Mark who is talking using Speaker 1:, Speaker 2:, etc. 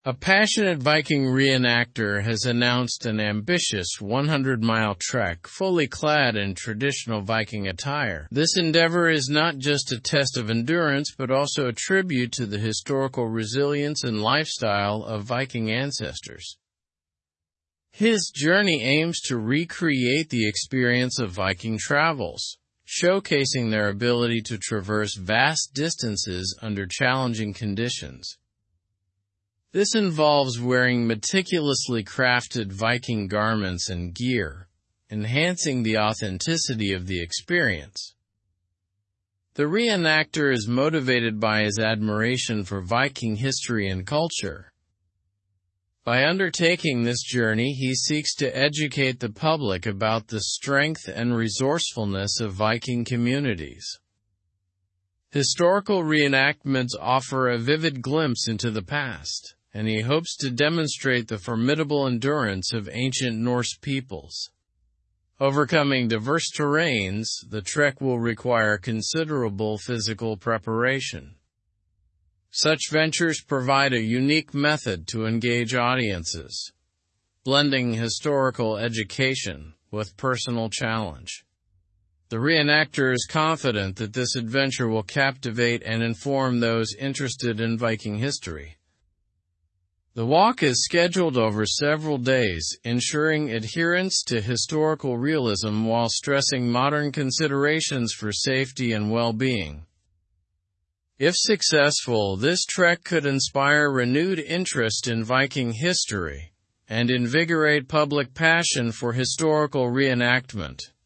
Speaker 1: A passionate Viking reenactor has announced an ambitious 100-mile trek fully clad in traditional Viking attire. This endeavor is not just a test of endurance, but also a tribute to the historical resilience and lifestyle of Viking ancestors. His journey aims to recreate the experience of Viking travels, showcasing their ability to traverse vast distances under challenging conditions. This involves wearing meticulously crafted Viking garments and gear, enhancing the authenticity of the experience. The reenactor is motivated by his admiration for Viking history and culture. By undertaking this journey, he seeks to educate the public about the strength and resourcefulness of Viking communities. Historical reenactments offer a vivid glimpse into the past, and he hopes to demonstrate the formidable endurance of ancient Norse peoples. Overcoming diverse terrains, the trek will require considerable physical preparation. Such ventures provide a unique method to engage audiences, blending historical education with personal challenge. The reenactor is confident that this adventure will captivate and inform those interested in Viking history. The walk is scheduled over several days, ensuring adherence to historical realism while stressing modern considerations for safety and well-being. If successful, this trek could inspire renewed interest in Viking history and invigorate public passion for historical reenactment.